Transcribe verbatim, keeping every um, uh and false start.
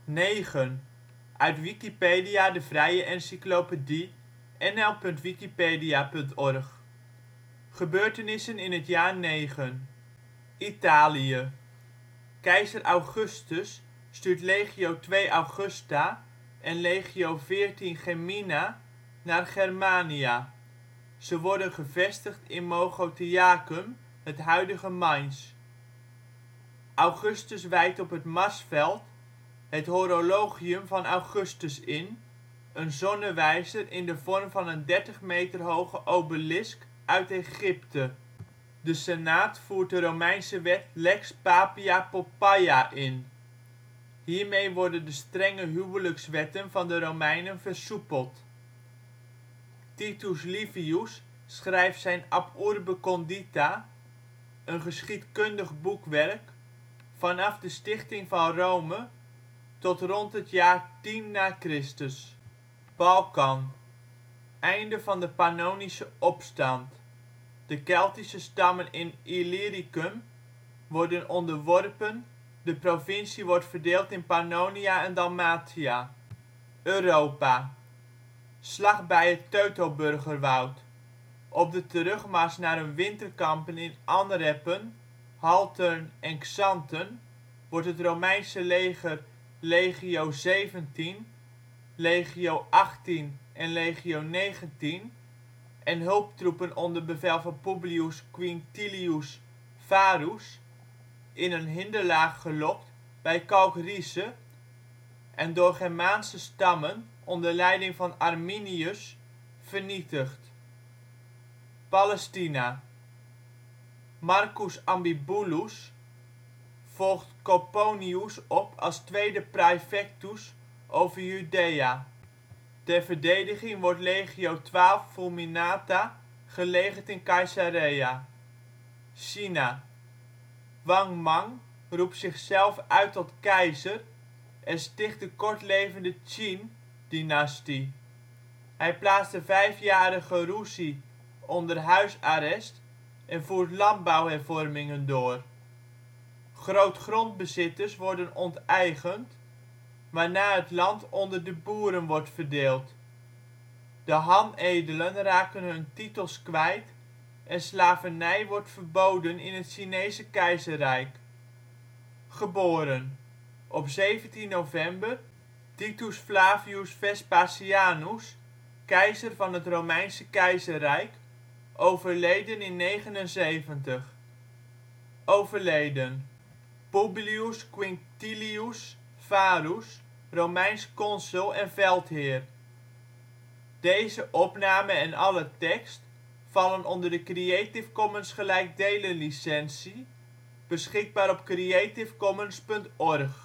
negen, uit Wikipedia, de vrije encyclopedie. N L punt wikipedia punt org. Gebeurtenissen in het jaar negen. Italië: Keizer Augustus stuurt legio twee Augusta en legio veertien Gemina naar Germania. Ze worden gevestigd in Mogontiacum, het huidige Mainz. Augustus wijdt op het Marsveld het Horologium van Augustus in, een zonnewijzer in de vorm van een dertig meter hoge obelisk uit Egypte. De Senaat voert de Romeinse wet Lex Papia Poppaea in. Hiermee worden de strenge huwelijkswetten van de Romeinen versoepeld. Titus Livius schrijft zijn Ab urbe condita, een geschiedkundig boekwerk, vanaf de stichting van Rome tot rond het jaar tien na Christus. Balkan: Einde van de Pannonische Opstand. De Keltische stammen in Illyricum worden onderworpen, de provincie wordt verdeeld in Pannonia en Dalmatia. Europa: Slag bij het Teutoburgerwoud. Op de terugmars naar hun winterkampen in Anreppen, Haltern en Xanten wordt het Romeinse leger legio zeventien, legio achttien en legio negentien en hulptroepen onder bevel van Publius Quinctilius Varus in een hinderlaag gelokt bij Kalkriese en door Germaanse stammen onder leiding van Arminius vernietigd. Palestina: Marcus Ambibulus volgt Coponius op als tweede praefectus over Judea. Ter verdediging wordt legio twaalf Fulminata gelegerd in Caesarea. China: Wang Mang roept zichzelf uit tot keizer en sticht de kortlevende Qin-dynastie. Hij plaatst de vijfjarige Ruzi onder huisarrest en voert landbouwhervormingen door. Grootgrondbezitters worden onteigend, waarna het land onder de boeren wordt verdeeld. De Han-edelen raken hun titels kwijt en slavernij wordt verboden in het Chinese Keizerrijk. Geboren op zeventien november Titus Flavius Vespasianus, keizer van het Romeinse Keizerrijk, overleden in negenenzeventig. Overleden: Publius Quinctilius Varus, Romeins consul en veldheer. Deze opname en alle tekst vallen onder de Creative Commons gelijkdelen licentie, beschikbaar op creativecommons punt org